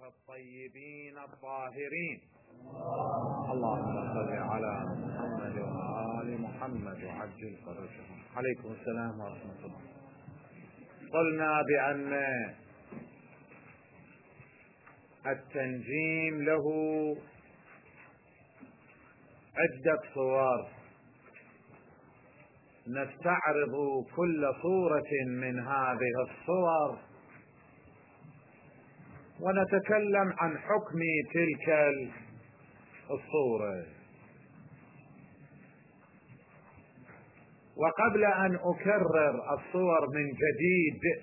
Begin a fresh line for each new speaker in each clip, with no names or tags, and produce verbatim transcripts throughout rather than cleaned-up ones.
الطيبين الطاهرين. اللهم صل على محمد وآل محمد وعجل فرجهم. عليكم السلام ورحمة الله. قلنا بأن التنجيم له عدة صور، نستعرض كل صورة من هذه الصور ونتكلم عن حكم تلك الصورة. وقبل أن أكرر الصور من جديد،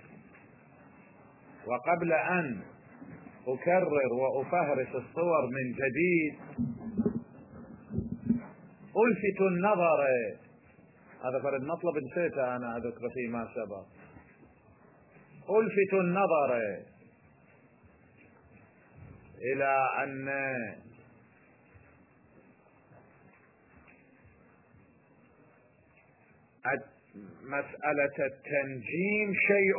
وقبل أن أكرر وأفهرس الصور من جديد، ألفت النظر، هذا فرد مطلب نسيته أنا أذكر فيما سبق، ألفت النظر إلى أن مسألة التنجيم شيء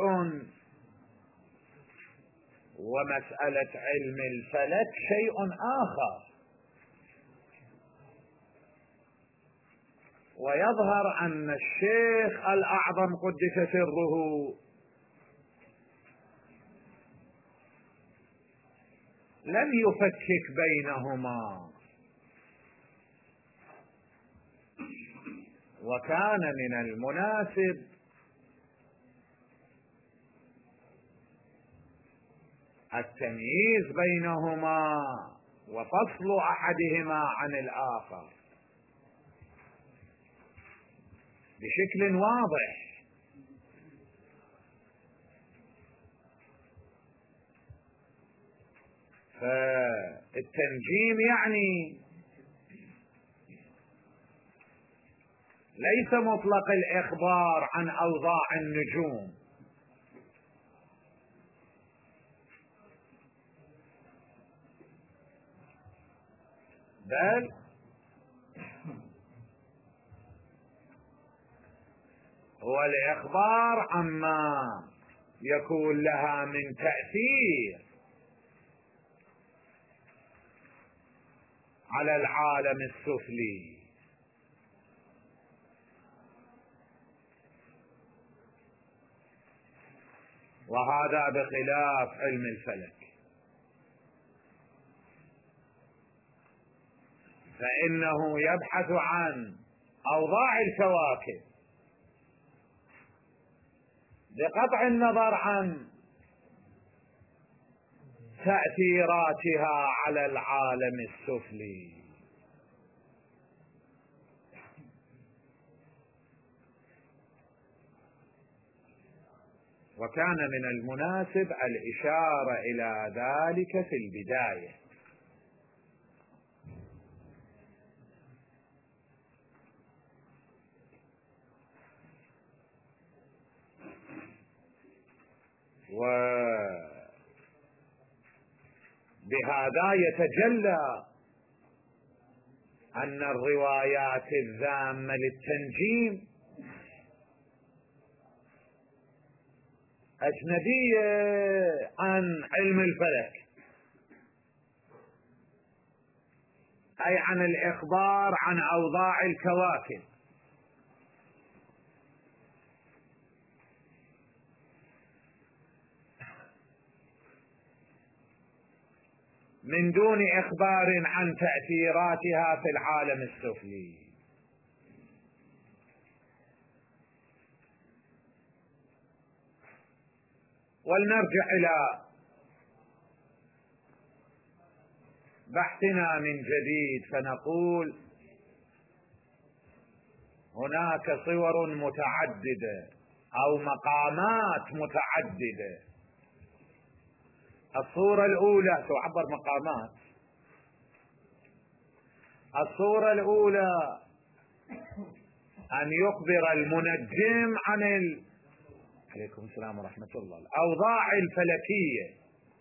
ومسألة علم الفلك شيء آخر. ويظهر أن الشيخ الأعظم قدس سره لم يفكك بينهما، وكان من المناسب التمييز بينهما وفصل أحدهما عن الآخر بشكل واضح. فالتنجيم يعني ليس مطلق الإخبار عن أوضاع النجوم، بل هو الإخبار عما يكون لها من تأثير على العالم السفلي. وهذا بخلاف علم الفلك، فإنه يبحث عن أوضاع الكواكب بقطع النظر عن تأثيراتها على العالم السفلي. وكان من المناسب الإشارة إلى ذلك في البداية. وبهذا يتجلى أن الروايات الذامة للتنجيم أجنبية عن علم الفلك، أي عن الإخبار عن أوضاع الكواكب، من دون إخبار عن تأثيراتها في العالم السفلي. ولنرجع إلى بحثنا من جديد فنقول هناك صور متعددة أو مقامات متعددة. الصورة الأولى تعبر مقامات. الصورة الأولى أن يخبر المنجم عن ال... عليكم السلام ورحمة الله الأوضاع الفلكية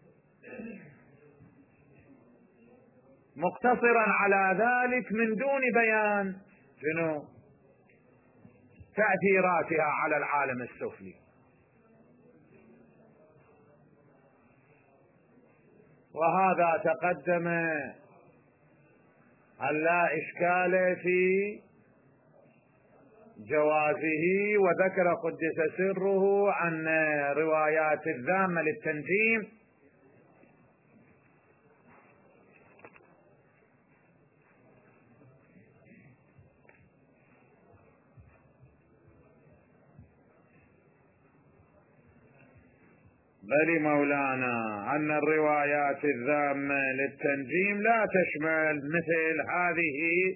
مقتصرا على ذلك من دون بيان شنو تأثيراتها على العالم السفلي. وهذا تقدم أن لا إشكال في جوازه. وذكر قدس سره أن روايات الذامة للتنجيم بل مولانا أن الروايات الذامة للتنجيم لا تشمل مثل هذه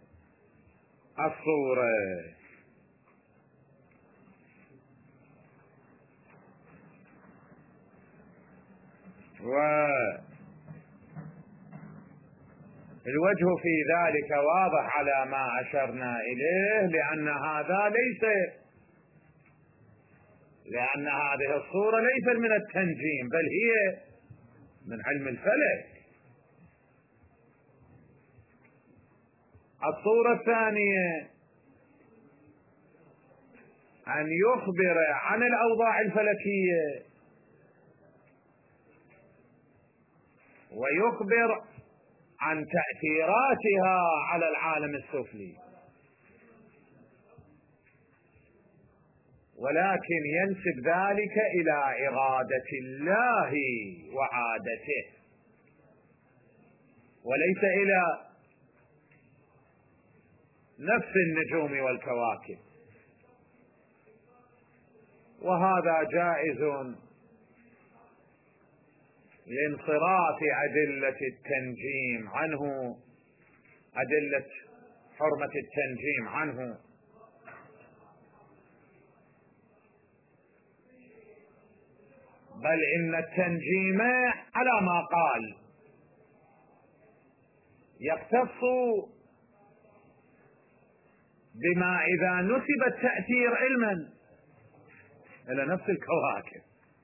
الصورة. والوجه في ذلك واضح على ما أشرنا إليه، لأن هذا ليس لأن هذه الصورة ليست من التنجيم، بل هي من علم الفلك. الصورة الثانية أن يخبر عن الأوضاع الفلكية ويخبر عن تأثيراتها على العالم السفلي، ولكن ينسب ذلك إلى إرادة الله وعادته، وليس إلى نفس النجوم والكواكب. وهذا جائز لانصراف أدلة التنجيم عنه، أدلة حرمة التنجيم عنه، بل إن التنجيم على ما قال يختص بما إذا نسب التأثير علما إلى نفس الكواكب،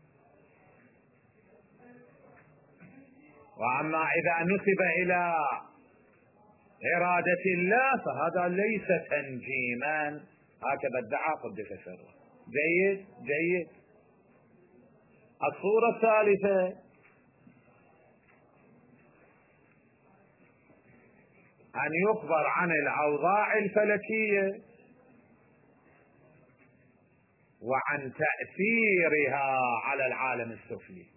وأما إذا نسب إلى إرادة الله فهذا ليس تنجيما، هكذا ادعى قدس سره. جيد جيد. الصورة الثالثة أن يخبر عن الأوضاع الفلكية وعن تأثيرها على العالم السفلي،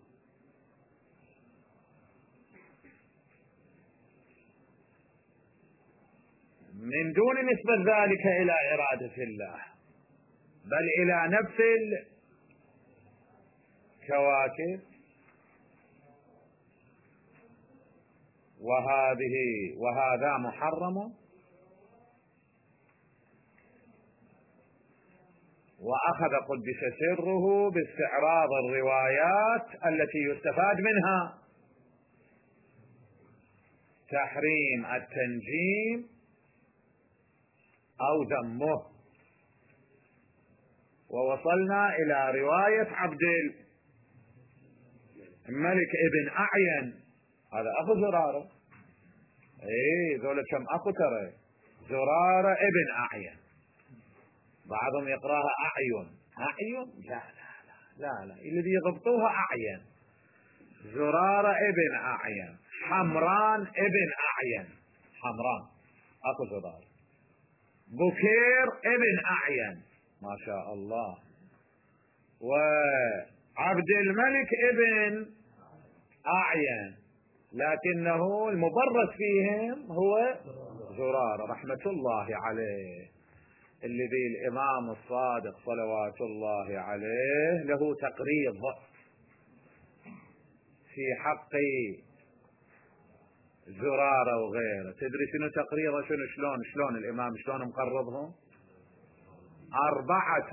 من دون نسبة ذلك إلى إرادة الله، بل إلى نفس الكواكب. وهذه وهذا محرم. وأخذ قدس سره باستعراض الروايات التي يستفاد منها تحريم التنجيم أو ذمه. ووصلنا إلى رواية عبد الملك ابن أعين، هذا أخو زرارة. ايه ذولا كم أخو ترى، زرارة ابن أعين، بعضهم يقراها أعين. أعين لا لا لا لا, لا. الذي يضبطوها أعين. زرارة ابن أعين، حمران ابن أعين، حمران أخو زرارة، بكير ابن أعين ما شاء الله، وعبد الملك ابن أعين، لكنه المبرز فيهم هو زرارة رحمة الله عليه، الذي الإمام الصادق صلوات الله عليه له تقريض في حق زرارة وغيره. تدري شنو تقريضه؟ شنو شلون شلون الإمام شلون مقرضهم؟ أربعة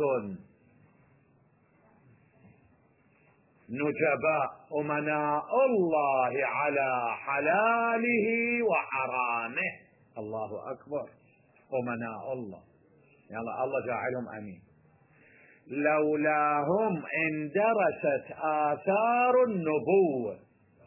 نجباء أمناء الله على حلاله وحرامه. الله أكبر. أمناء الله، يلا الله جاعلهم أمين. لولاهم اندرست آثار النبوة.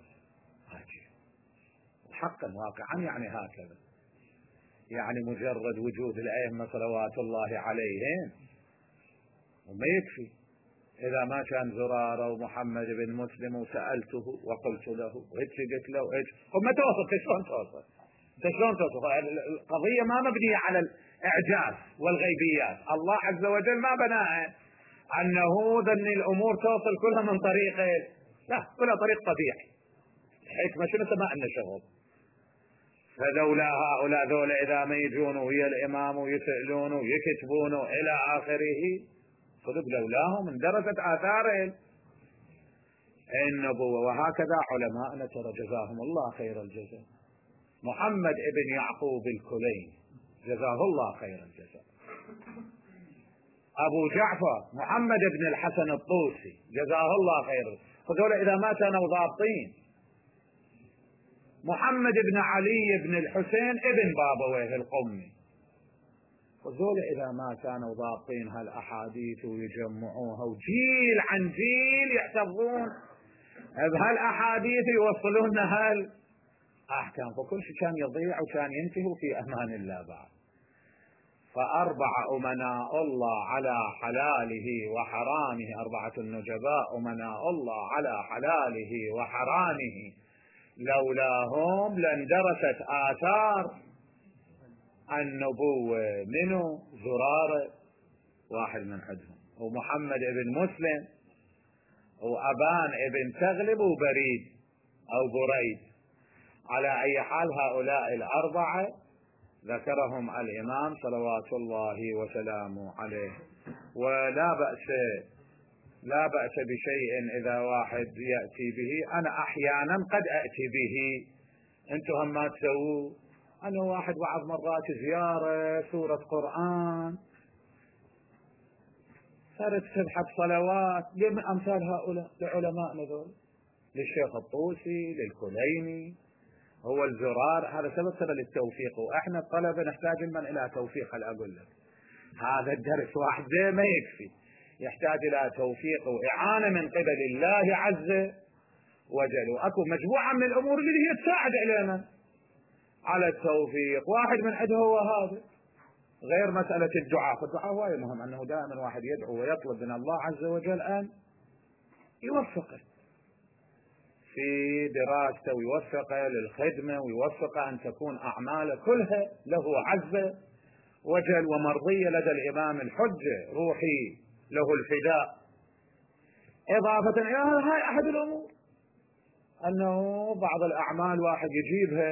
حقا واقعا يعني هكذا، يعني مجرد وجود الأئمة صلوات الله عليهم وما يكفي، إذا ما كان زرارة ومحمد بن مسلم وسألته وقلت له هيك قلت له هيك، هم ما توصف شلون توصف شلون توصف القضية ما مبنية على الإعجاز والغيبيات. الله عز وجل ما بناها أنه ذن الأمور توصل كلها من طريق، لا، كلها طريق طبيعي. الحكمة شنو؟ سماء النشغل. فلولا هؤلاء ذولا إذا ما يجون ويا الإمام ويسألون ويكتبون إلى آخره، صدق لولاهم اندرست آثار النبوة. وهكذا علماءنا ترى جزاهم الله خير الجزاء. محمد ابن يعقوب الكليني جزاه الله خير الجزاء. أبو جعفر محمد بن الحسن الطوسي جزاه الله خير. فذولا إذا ما كانوا ضابطين، محمد بن علي بن الحسين ابن بابويه القمي، وذولا إذا ما كانوا ضابطين هالأحاديث ويجمعوها وجيل عن جيل يحتفظون بهالأحاديث يوصلون هالأحكام، فكل شيء كان يضيع وكان ينتهي في أمان الله بعد. فأربع أمناء الله على حلاله وحرامه، أربعة النجباء أمناء الله على حلاله وحرامه، لولاهم لاندرست آثار النبوة. منو؟ زرارة واحد من عندهم، ومحمد ابن مسلم، وأبان ابن تغلب، وبريد أو بريد. على أي حال هؤلاء الأربعة ذكرهم الإمام صلوات الله وسلامه عليه. ولا بأس لا بأس بشيء إذا واحد يأتي به. أنا أحيانا قد أأتي به، أنتم هم ما تسووا. أنا واحد بعض مرات زيارة سورة قرآن صارت تبحث صلوات لمن أمثال هؤلاء لعلماء ذول، للشيخ الطوسي، للكليني، هو الزرار. هذا سبب سبب للتوفيق، وإحنا الطلبة نحتاج من إلى توفيق. هل أقول لك هذا الدرس واحد ما يكفي، يحتاج إلى توفيق وإعانة من قبل الله عز وجل. وأكو مجموعة من الأمور اللي هي تساعد علينا على التوفيق. واحد من عندها هو هذا، غير مسألة الدعاء. فالدعاء هو مهم، أنه دائما واحد يدعو ويطلب من الله عز وجل أن يوفقه في دراسته، ويوفقه للخدمة، ويوفقه أن تكون أعماله كلها له عز وجل ومرضية لدى الإمام الحجة، روحي له الفداء. إضافة إلى هذا، هاي أحد الأمور، أنه بعض الأعمال واحد يجيبها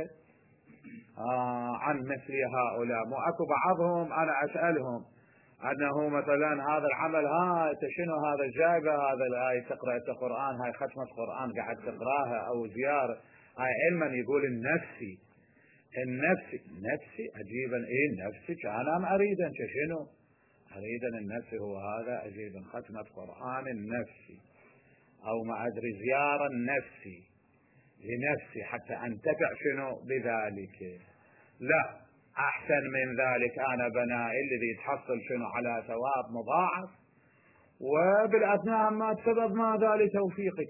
آه عن مثل هؤلاء. وأكو بعضهم أنا أسألهم أنه مثلا هذا العمل، ها شنو هذا جايبه، هذا الآية تقرأ القرآن، هاي ختمة قرآن قاعد تقراها أو زيارة، هاي علما يقول النفسي النفسي النفسي عجيبا. إيه النفسي؟ أنا أريدا شنو أريدا النفسي هو هذا، عجيبا ختمة قرآن النفسي أو ما أدري زيارة النفسي لنفسي حتى أنتفع شنو بذلك. لا، أحسن من ذلك أنا بنائي الذي يتحصل شنو على ثواب مضاعف، وبالأثناء ما تسبب ماذا لتوفيقك،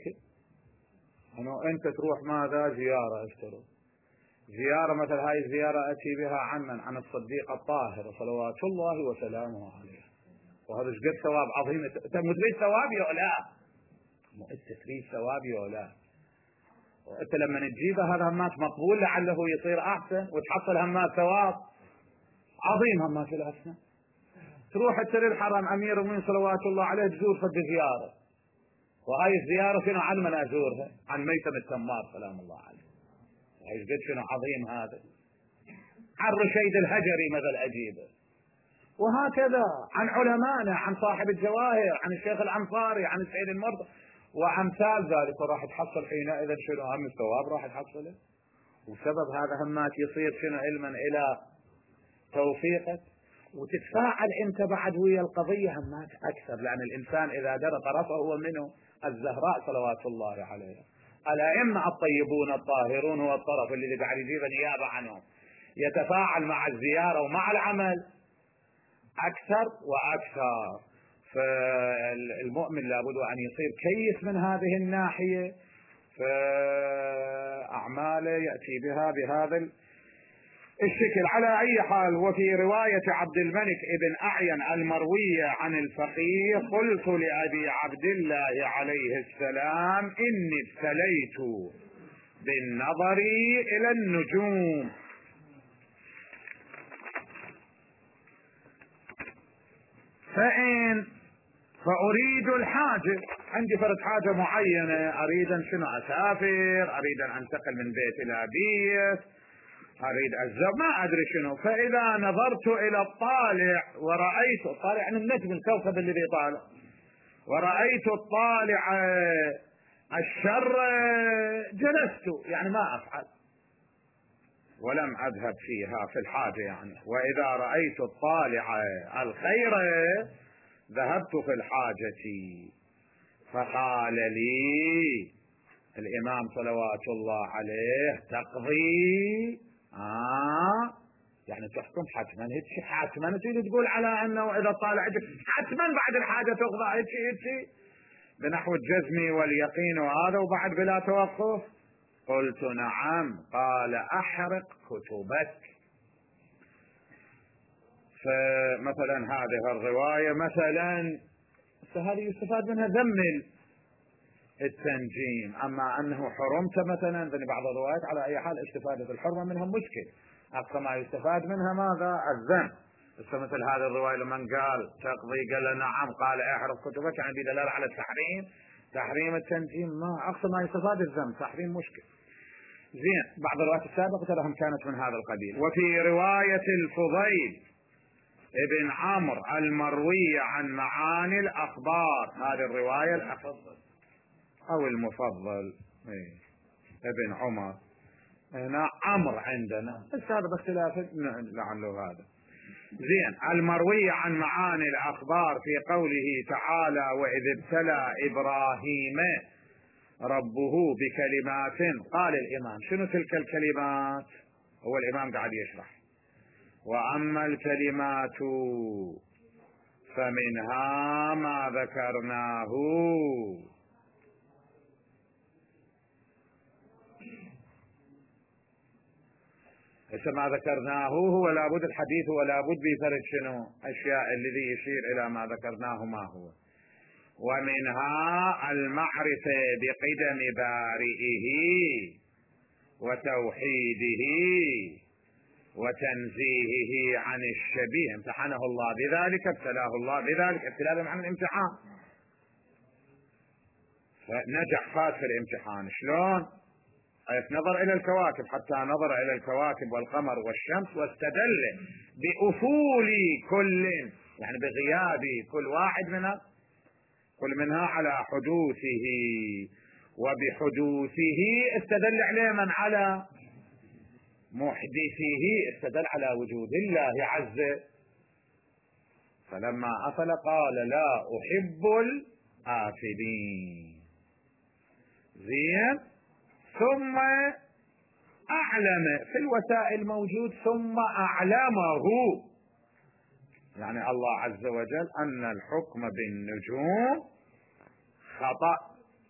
أنه أنت تروح ماذا زيارة اشتروا زيارة مثل هاي الزيارة أتي بها عن من؟ عن الصديق الطاهر صلوات الله وسلامه عليه. وهذا قد ثواب عظيم. أنت تريد ثواب يا لا؟ أنت تريد ثواب يا لا؟ وأنت لما تجيبه هذا همات مقبول لعله يصير أحسن، وتحصل همات ثواب عظيم همات في الأسنى. تروح تسري الحرم أمير المؤمنين صلوات الله عليه تزور صد زيارة، وهاي الزيارة شنو عن من أزورها؟ عن ميثم التمار سلام الله عليه. هاي قد شنو عظيم هذا. عن رشيد الهجري مثل أجيبه. وهكذا عن علمائنا، عن صاحب الجواهر، عن الشيخ العنصاري، عن السيد المرضى وأمثال ذلك. وراح تحصل حينئذ شنو هم الثواب راح تحصله. وسبب هذا همات يصير شنو علما إلى توفيقك، وتتفاعل انت بعد ويا القضية همات أكثر. لأن الإنسان إذا درى طرفه هو منه الزهراء صلوات الله عليها. الأئمة الطيبون الطاهرون هو الطرف اللي قاعد يجيب نيابة عنهم، يتفاعل مع الزيارة ومع العمل أكثر وأكثر. فالمؤمن لابد أن يصير كيس من هذه الناحية، فأعماله يأتي بها بهذا الشكل. على أي حال، وفي رواية عبد الملك ابن أعين المروية عن الفقيه: قلت لأبي عبد الله عليه السلام: إني ابتليت بالنظر إلى النجوم، فإن فأريد الحاجة، عندي فرد حاجة معينة، أريد أن شنو أسافر، أريد أن أنتقل من بيت إلى بيت، أريد الزوج، ما أدري شنو. فإذا نظرت إلى الطالع ورأيت الطالع عن النجم الكوكب اللي بيطالع، ورأيت الطالع الشر جلست، يعني ما أفعل ولم أذهب فيها في الحاجة يعني. وإذا رأيت الطالع الخير ذهبت في الحاجة. فقال لي الإمام صلوات الله عليه: تقضي آه يعني تحكم حتما، هيك حتما تريد تقول على أنه إذا طالع حتما بعد الحاجة تقضى، هيك هيك بنحو الجزم واليقين وهذا، وبعد بلا توقف. قلت: نعم. قال: أحرق كتبك. فمثلا هذه الرواية مثلا هذه يستفاد منها ذم التنجيم، أما أنه حرمت مثلا ذني بعض الروايات على أي حال استفادة الحرمة منها مشكل، أقصى ما يستفاد منها ماذا؟ الذم. مثل هذه الرواية لمن قال تقضي قال نعم، قال احرق كتبك، يعني بدلالة على التحريم، تحريم التنجيم، ما أقصى ما يستفاد الذم، تحريم مشكل. زين. بعض الروايات السابقة لهم كانت من هذا القبيل. وفي رواية الفضيل ابن عمرو المروية عن معاني الأخبار، هذه الرواية الأفضل أو المفضل إيه؟ ابن عمر، هنا عمرو عندنا، بس هذا باختلاف لعله هذا. زين. المروية عن معاني الأخبار في قوله تعالى: وإذ ابتلى إبراهيم ربه بكلمات. قال الإمام: شنو تلك الكلمات؟ هو الإمام قاعد يشرح: وأما الكلمات فمنها ما ذكرناه إذا ما ذكرناه هو لابد الحديث ولا بد بفرد شنو أشياء الذي يشير إلى ما ذكرناه ما هو. ومنها المعرفة بقدم بارئه وتوحيده وتنزيهه عن الشبيه، امتحنه الله بذلك، ابتلاه الله بذلك، ابتلاه عن الامتحان، فنجح فات في الامتحان. شلون؟ حيث نظر إلى الكواكب، حتى نظر إلى الكواكب والقمر والشمس واستدل بأفول كل، يعني بغياب كل واحد منها كل منها على حدوثه، وبحدوثه استدل عليه من على محدثه، استدل على وجود الله عز. فلما أفل قال: لا أحب الآفلين. زين. ثم أعلم في الوسائل موجود، ثم أعلمه، يعني الله عز وجل أن الحكم بالنجوم خطأ.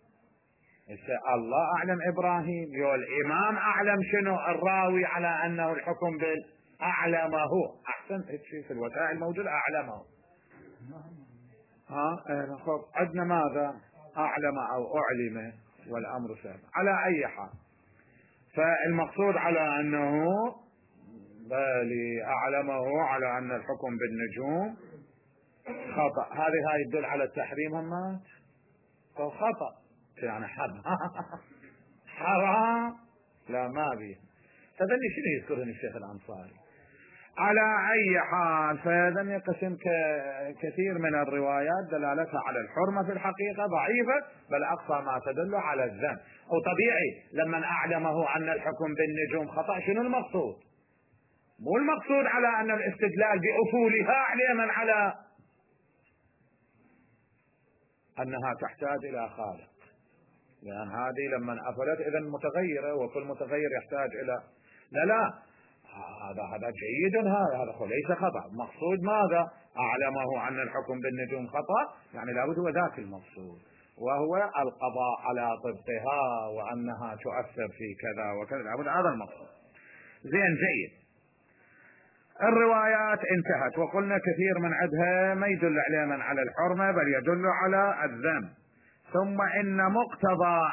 الله أعلم إبراهيم، يقول الإمام أعلم شنو الراوي على أنه الحكم بالأعلمه. أحسن شيء في الوسائل موجود أعلمه. ها خب عندنا ماذا؟ أعلم أو أعلم والأمر سهل. على أي حال، فالمقصود على أنه بل أعلمه على أن الحكم بالنجوم خطأ. هذه هاي يدل على التحريم، هم خطأ يعني حرام حرام لا ما بيه. فذني شنو يذكرون الشيخ الأنصاري؟ على أي حال، فهذا ينقسم كثير من الروايات دلالتها على الحرمة في الحقيقة ضعيفة، بل أقصى ما تدل على الذم. وطبيعي لما أعلمه أن الحكم بالنجوم خطأ، شنو المقصود؟ مو المقصود على أن الاستدلال بأفولها عليه من على أنها تحتاج إلى خالق، لأن هذه لما أفلت إذا متغيرة، وكل متغير يحتاج إلى لا لا هذا هذا جيد، هذا هذا ليس خطأ. مقصود ماذا؟ أعلمه أن الحكم بالنجوم خطأ، يعني لابد هو ذاك المقصود، وهو القضاء على طبقها وأنها تؤثر في كذا وكذا، لابد هذا المقصود. زين جيد. الروايات انتهت، وقلنا كثير من عدها ما يدل عليه على الحرمة بل يدل على الذم. ثم إن مقتضى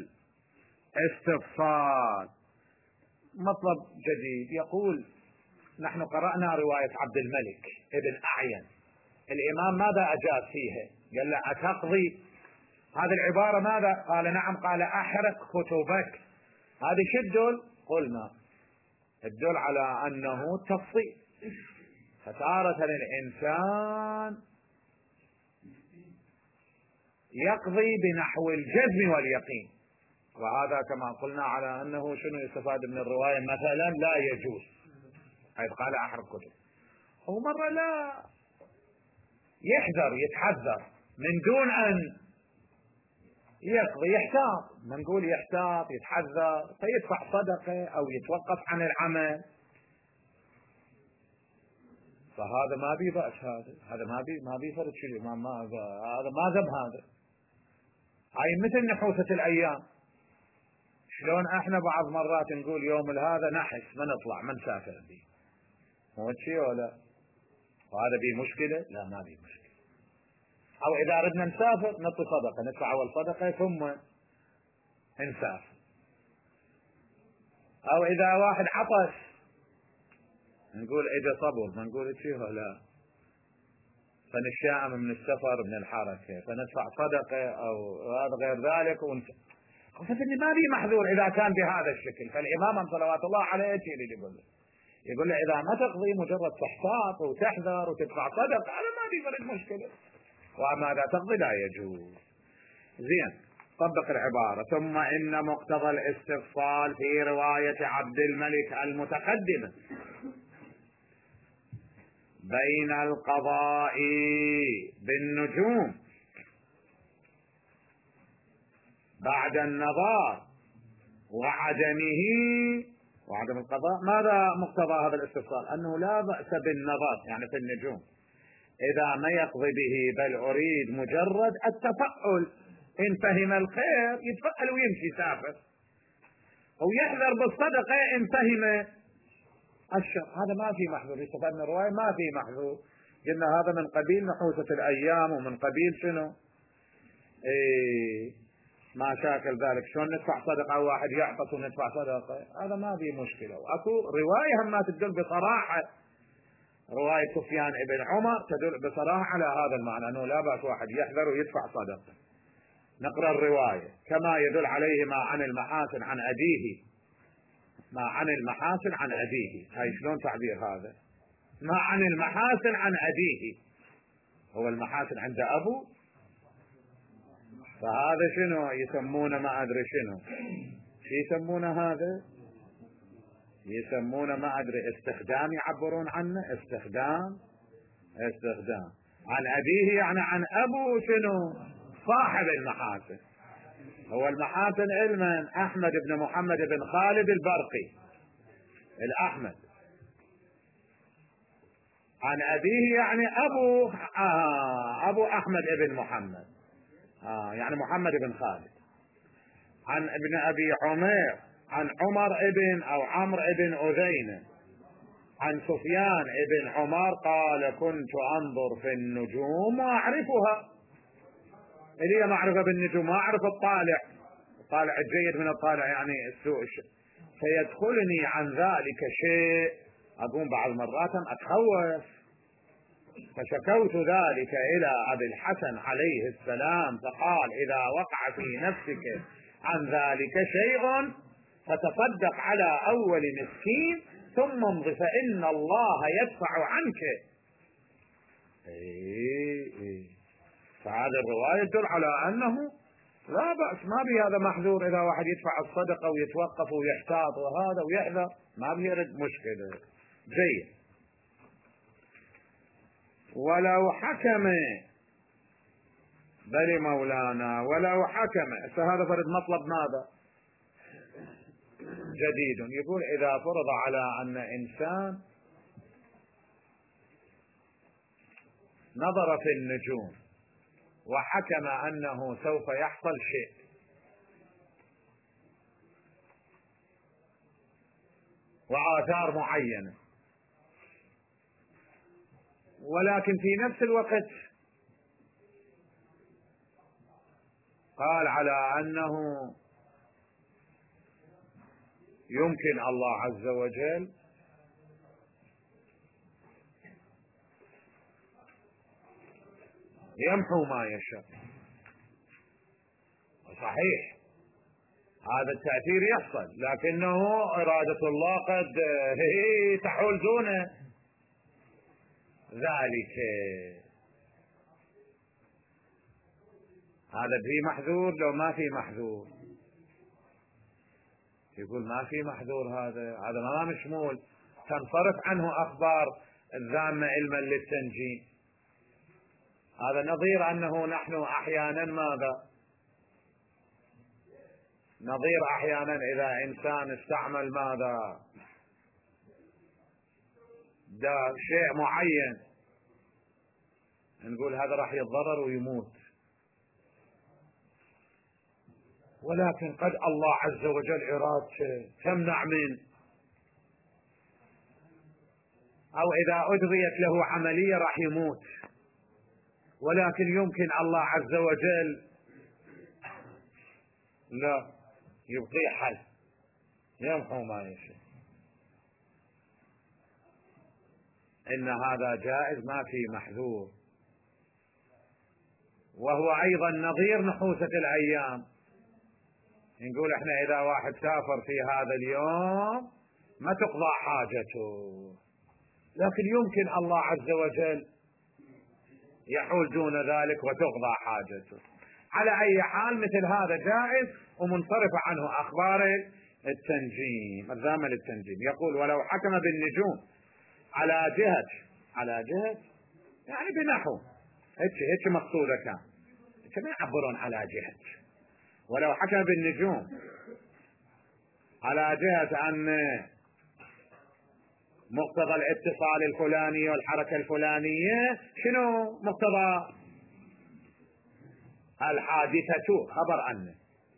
الاستفصال مطلب جديد. يقول نحن قرأنا رواية عبد الملك ابن أعين، الإمام ماذا أجاب فيها؟ قال له أتقضي؟ هذه العبارة ماذا قال؟ نعم قال أحرق كتبك. هذه شو تدل؟ قلنا تدل على أنه تفصيل، فتارة الإنسان يقضي بنحو الجزم واليقين، وهذا كما قلنا على أنه شنو يستفاد من الرواية؟ مثلا لا يجوز، حيث قال أحرق كتب. ومرة لا، يحذر يتحذر من دون أن يقضي، يحتاط. ما نقول يحتاط يتحذر فيدفع صدقة أو يتوقف عن العمل، فهذا ما بي بأس، هذا هذا ما بي ما بيفرق شيء، ما ما هذا ما ذم. هذا هاي مثل نحوسة الأيام. شلون احنا بعض مرات نقول يوم هذا نحس ما نطلع ما نسافر به، مو شيء ولا وهذا بيه مشكلة؟ لا ما بيه مشكلة. أو إذا ردنا نسافر نعطي صدقة، ندفع أول صدقة ثم نسافر. أو إذا واحد عطش نقول إجا صبر، ما نقول شيء لا، فنشائم من السفر من الحركة فندفع صدقة أو هذا غير ذلك ونسافر. فإني ما بي محذور إذا كان بهذا الشكل. فالإمام صلوات الله عليه اللي يقول له يقول له إذا ما تقضي مجرد تحتاط وتحذر وتدفع صدقة هذا ما بي فرق مشكلة، وأما إذا تقضي لا يجوز. زين، طبق العبارة. ثم إن مقتضى الاستفصال في رواية عبد الملك المتقدمة بين القضاء بالنجوم بعد النظار وعدمه وعدم القضاء. ماذا مقتضى هذا الاستفصال؟ أنه لا بأس بالنظر يعني في النجوم إذا ما يقضي به، بل أريد مجرد التفأل، إن فهم الخير يتفأل ويمشي يسافر، أو يحذر بالصدقة إن فهم الشر. هذا ما في محذور، يستفاد من الرواية ما في محذور. قلنا هذا من قبيل نحوسة الأيام ومن قبيل شنو إيه ما شاكل ذلك. شلون ندفع صدقة أو واحد يعطس وندفع صدقة؟ هذا ما في مشكلة. وأكو رواية هم ما تدل بصراحة، رواية سفيان ابن عمر تدل بصراحة على هذا المعنى، أنه لا بأس واحد يحذر ويدفع صدقة. نقرأ الرواية. كما يدل عليه ما عن المحاسن عن أبيه، ما عن المحاسن عن أبيه. هاي شلون تعبير هذا؟ ما عن المحاسن عن أبيه، هو المحاسن عند أبو، فهذا شنو يسمونه؟ ما أدري شنو شو يسمونه هذا، يسمونه ما أدري استخدام، يعبرون عنه استخدام استخدام عن أبيه يعني عن أبو شنو صاحب المحاسن. هو المحاسن علما أحمد بن محمد بن خالد البرقي الأحمد، عن أبيه يعني أبو آه أبو أحمد بن محمد آه يعني محمد بن خالد، عن ابن أبي عمير عن عمر ابن أو عمرو ابن أذينة عن سفيان ابن عمر قال كنت أنظر في النجوم وأعرفها. اللي هي معرفة بالنجوم، ما أعرف الطالع، الطالع الجيد من الطالع يعني السوء، فيدخلني عن ذلك شيء، أقوم بعض مرات أتخوف، فشكوت ذلك إلى أبي الحسن عليه السلام فقال إذا وقع في نفسك عن ذلك شيء فتصدق على أول مسكين ثم امض فإن الله يدفع عنك. إيه إيه. فهذا الرواية تدل على أنه لا بأس، ما بي هذا محذور إذا واحد يدفع الصدقة ويتوقف ويحتاط وهذا ويحذر، ما بيرد مشكلة. زين. ولو حكم، بل مولانا ولو حكم، هذا فرد مطلب ماذا جديد. يقول إذا فرض على أن إنسان نظر في النجوم وحكم أنه سوف يحصل شيء، وآثار معينة، ولكن في نفس الوقت قال على أنه يمكن الله عز وجل يمحو ما يشاء. صحيح هذا التأثير يحصل، لكنه إرادة الله قد تحول دون ذلك. هذا في محذور لو ما في محذور؟ يقول ما في محذور، هذا هذا ما مشمول، تنصرف عنه أخبار الذامة علما للتنجيم. هذا نظير أنه نحن أحيانا ماذا؟ نظير أحيانا إذا إنسان استعمل ماذا؟ ده شيء معين، نقول هذا راح يتضرر ويموت، ولكن قد الله عز وجل إرادته تمنع منه، أو إذا أجريت له عملية راح يموت، ولكن يمكن الله عز وجل لا يبقي حل يمحو ما يشاء. إن هذا جائز ما في محذور. وهو أيضا نظير نحوسة الأيام. نقول احنا إذا واحد سافر في هذا اليوم ما تقضى حاجته، لكن يمكن الله عز وجل يحول دون ذلك وتقضى حاجته. على أي حال مثل هذا جائز ومنصرف عنه أخبار التنجيم الذامة للتنجيم. يقول ولو حكم بالنجوم على جهة على جهة يعني بنحو هيك هيك مقصودة كان، هيك ما يعبرون على جهة. ولو حكم بالنجوم على جهة أن مقتضى الاتصال الفلاني والحركة الفلانية شنو مقتضى الحادثة، خبر عنه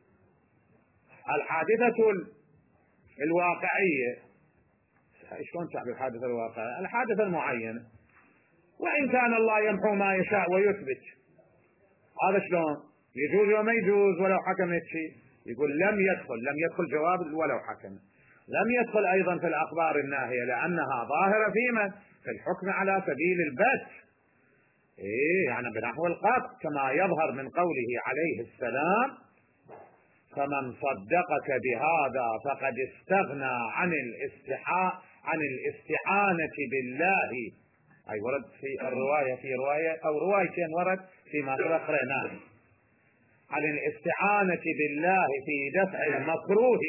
الحادثة الواقعية. شلون تعرف الحادثة الواقعية؟ الحادثة المعينة، وإن كان الله يمحو ما يشاء ويثبت. هذا شلون يجوز وما يجوز ولو حكم شيء؟ يقول لم يدخل لم يدخل جواب ولو حكم، لم يدخل أيضا في الأخبار الناهية لأنها ظاهرة فيما في الحكم على سبيل البت، إيه يعني بنحو القطع، كما يظهر من قوله عليه السلام فمن صدقك بهذا فقد استغنى عن الاستحاء عن الاستعانة بالله. أي ورد في الرواية في رواية أو روايتين ورد فيما قرأناه عن الاستعانة بالله في دفع المكروه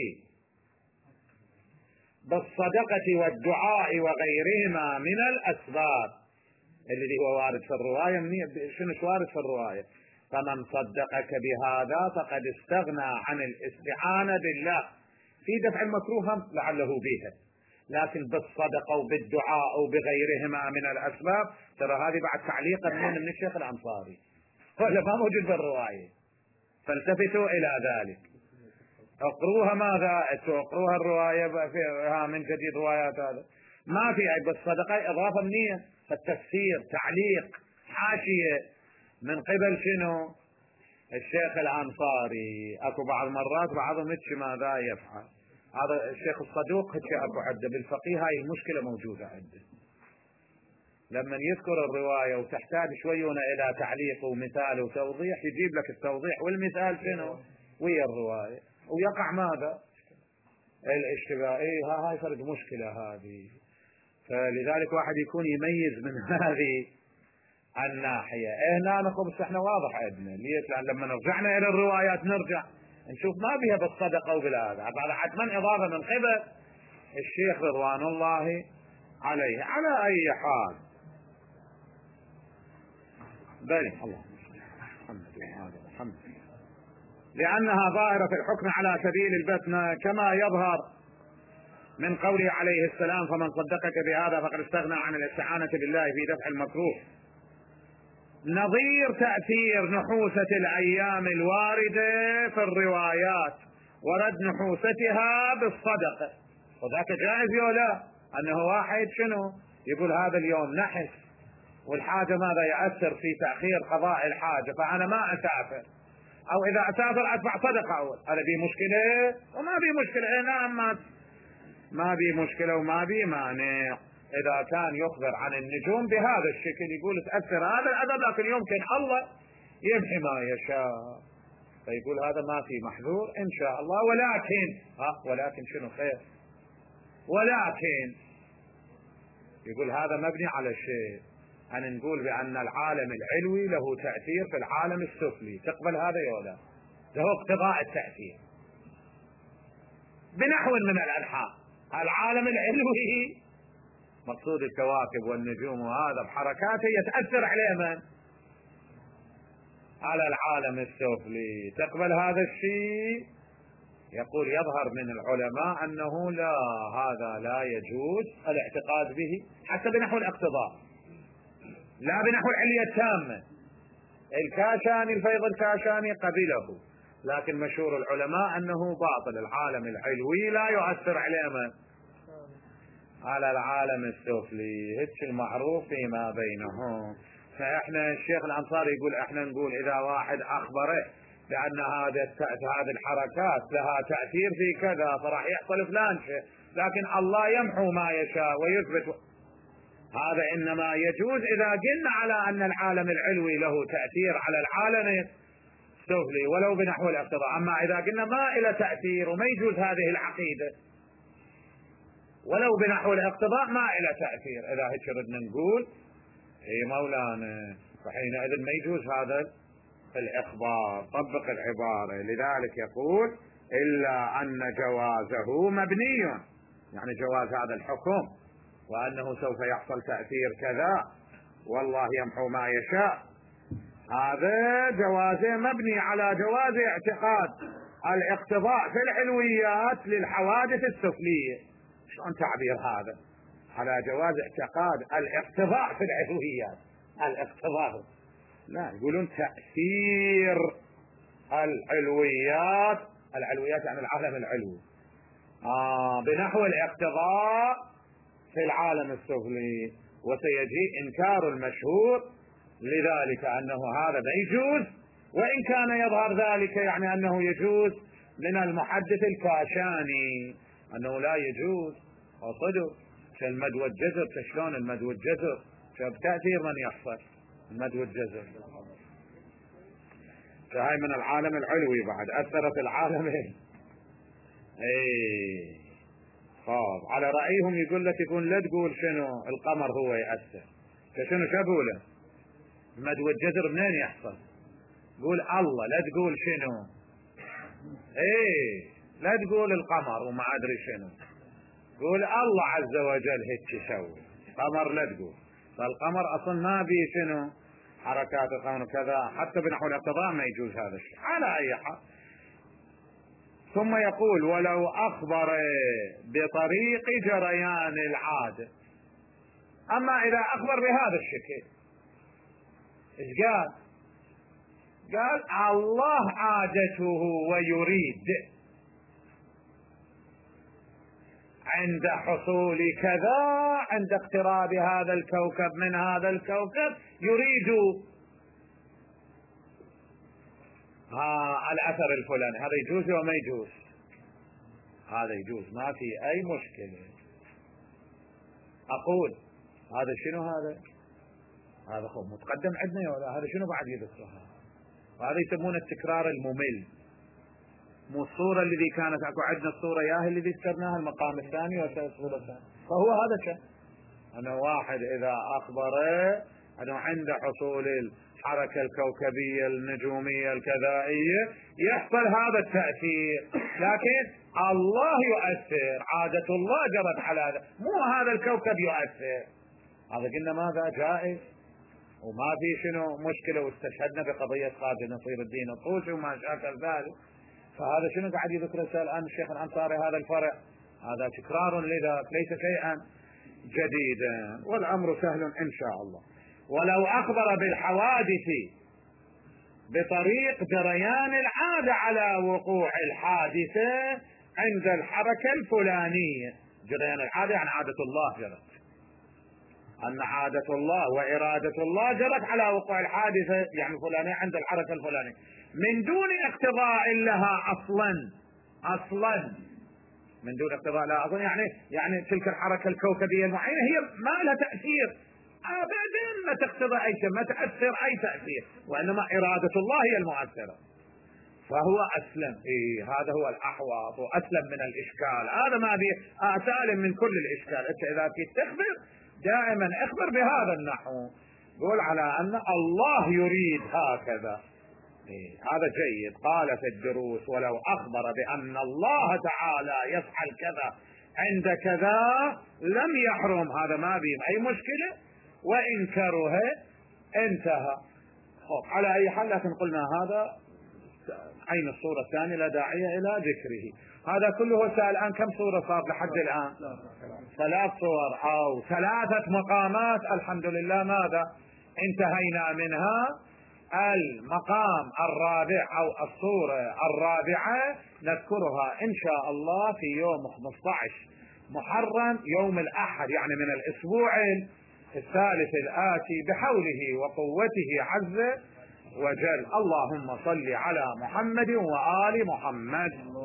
بالصدقة والدعاء وغيرهما من الأسباب. الذي هو وارد في الرواية شنو وارد في الرواية؟ فمن صدقك بهذا فقد استغنى عن الاستعانة بالله في دفع المكروه لعله بها، لكن بالصدقة وبالدعاء وبغيرهما من الأسباب ترى هذه بعد تعليقا من من الشيخ الأنصاري ولا ما موجود في الرواية. فالتفتوا إلى ذلك، اقروها ماذا اقروها الرواية فيها من جديد روايات هذا ما في أي بالصدقة إضافة منية فالتفسير تعليق حاشية من قبل شنو الشيخ الأنصاري. اكو بعض المرات بعضهم هيك ماذا يفعل هذا الشيخ الصدوق هيك اكو عنده بالفقيه هاي المشكلة موجودة عنده، لما يذكر الرواية وتحتاج شوية إلى تعليق ومثال وتوضيح يجيب لك التوضيح والمثال شنو ويا الرواية ويقع ماذا الاشتباه. ايه هاي فرق مشكلة هذه. فلذلك واحد يكون يميز من هذه الناحية. ايه هنا نقول احنا واضح عندنا ليش؟ لأن لما رجعنا الى الروايات نرجع نشوف ما بها بالصدقة وبالهذا، هذا حتما اضافة من قبل الشيخ رضوان الله عليه. على اي حال بل الله محمد محمد لأنها ظاهرة في الحكم على سبيل البتنة كما يظهر من قوله عليه السلام فمن صدقك بهذا فقد استغنى عن الاستعانة بالله في دفع المكروه. نظير تأثير نحوسة الأيام الواردة في الروايات ورد نحوستها بالصدقة، وذاك جائز ولا أنه واحد شنو يقول هذا اليوم نحس والحاجة ماذا يؤثر في تأخير قضاء الحاجة، فأنا ما أسافر، أو إذا أسافر أدفع صدقة أول، هذا بي مشكلة وما بي مشكلة. نعم ما ما بي مشكلة وما بي مانع. إذا كان يخبر عن النجوم بهذا الشكل يقول تأثر هذا الأدب، لكن يمكن الله يمحي ما يشاء، فيقول هذا ما في محذور إن شاء الله. ولكن ها ولكن شنو خير؟ ولكن يقول هذا مبني على شيء، أن نقول بأن العالم العلوي له تأثير في العالم السفلي، تقبل هذا يا لا؟ له اقتضاء التأثير بنحو من الأنحاء. العالم العلوي مقصود الكواكب والنجوم وهذا بحركاته يتأثر عليه من؟ على العالم السفلي، تقبل هذا الشيء؟ يقول يظهر من العلماء أنه لا، هذا لا يجوز الاعتقاد به حتى بنحو الاقتضاء، لا بنحو العلية التامة. الكاشاني الفيض الكاشاني قبله، لكن مشهور العلماء أنه باطل، العالم العلوي لا يؤثر عليه من؟ على العالم السفلي، هيك المعروف فيما بينهم. فإحنا الشيخ الأنصاري يقول إحنا نقول إذا واحد أخبره لأن هذا هذه الحركات لها تأثير في كذا فراح يحصل فلان شيء، لكن الله يمحو ما يشاء ويثبت، هذا إنما يجوز إذا قلنا على أن العالم العلوي له تأثير على العالم السفلي ولو بنحو الاقتضاء. أما إذا قلنا ما إلى تأثير وما يجوز هذه العقيدة ولو بنحو الاقتضاء ما إلى تأثير، إذا هيك ردنا نقول اي مولانا فحينئذ ما يجوز هذا الإخبار، طبق العبارة. لذلك يقول إلا أن جوازه مبني، يعني جواز هذا الحكم وأنه سوف يحصل تأثير كذا والله يمحو ما يشاء، هذا جوازه مبني على جواز اعتقاد الاقتضاء في العلويات للحوادث السفلية. شلون تعبير هذا؟ على جواز اعتقاد الاقتضاء في العلويات، الاقتضاء لا، يقولون تأثير العلويات، العلويات يعني العالم العلوي آه بنحو الاقتضاء في العالم السفلي، وسيجي إنكار المشهور لذلك أنه هذا لا يجوز، وإن كان يظهر ذلك يعني أنه يجوز من المحدث الكاشاني أنه لا يجوز وصدق كالمد والجزر. شلون المد والجزر؟ بتأثير من يحصل المد والجزر؟ فهي من العالم العلوي بعد أثرت العالم ايه ايه خاف. على رأيهم يقول لك يكون لا تقول شنو القمر هو يأثر، فشنو شابوله المد والجزر منين يحصل؟ قول الله، لا تقول شنو ايه لا تقول القمر وما ادري شنو، قول الله عز وجل هيك يسوي قمر، لا تقول. فالقمر اصلا ما بي شنو حركات القمر كذا، حتى بنحو الاقتضاء ما يجوز هذا الشيء على اي حال. ثم يقول ولو اخبر بطريق جريان العادة. اما اذا اخبر بهذا الشكل ايش قال؟ قال الله عادته ويريد عند حصول كذا، عند اقتراب هذا الكوكب من هذا الكوكب يريد ها الاثر الفلاني، هذا يجوز وما يجوز؟ هذا يجوز ما في اي مشكلة. اقول هذا شنو هذا؟ هذا خب متقدم عندنا يا ولا هذا شنو بعد يذكرها؟ وهذا يسمونه التكرار الممل، مو الصورة الذي كانت اكو عندنا الصورة ياهي الذي ذكرناها المقام الثاني والصورة الثانية. فهو هذا كان أنه واحد إذا أخبر أنه عند حصول الحركة الكوكبية النجومية الكذائية يحصل هذا التأثير، لكن الله يؤثر، عادة الله جرت على هذا، مو هذا الكوكب يؤثر. هذا قلنا ماذا جائز وما في شنو مشكلة، واستشهدنا بقضية خالد نصير الدين الطوسي وما شاكل ذلك. فهذا شنو قاعد يذكره الآن الشيخ الأنصاري؟ هذا الفرع هذا تكرار لذا ليس شيئا جديدا، والأمر سهل إن شاء الله. ولو أخبر بالحوادث بطريق جريان العادة على وقوع الحادثة عند الحركة الفلانية، جريان العادة يعني عادة الله جرت، أن عادة الله وإرادة الله جرت على وقوع الحادثة يعني فلانية عند الحركة الفلانية من دون اقتضاء لها أصلا أصلا من دون اقتضاء لها أصلا يعني يعني تلك الحركة الكوكبية المعينة هي ما لها تأثير أبدا، ما تقتضي أي شيء، ما تأثر أي تأثير، وإنما إرادة الله هي المؤثرة، فهو أسلم. إيه هذا هو الأحوط وأسلم من الإشكال. هذا ما به أسالم من كل الإشكال. أنت إذا كنت تخبر دائما اخبر بهذا النحو، قول على أن الله يريد هكذا. إيه هذا جيد. قال في الدروس ولو أخبر بأن الله تعالى يفعل كذا عند كذا لم يحرم، هذا ما به أي مشكلة، وإن كره انتهى. على أي حال لكن قلنا هذا أين الصورة الثانية لا داعية إلى ذكره. هذا كله سأل الآن كم صورة صار لحد الآن؟ ثلاث صور أو ثلاثة مقامات. الحمد لله ماذا انتهينا منها؟ المقام الرابع أو الصورة الرابعة نذكرها إن شاء الله في يوم خمسة عشر محرم يوم الأحد يعني من الأسبوع الثالث الآتي بحوله وقوته عز وجل. اللهم صل على محمد وآل محمد.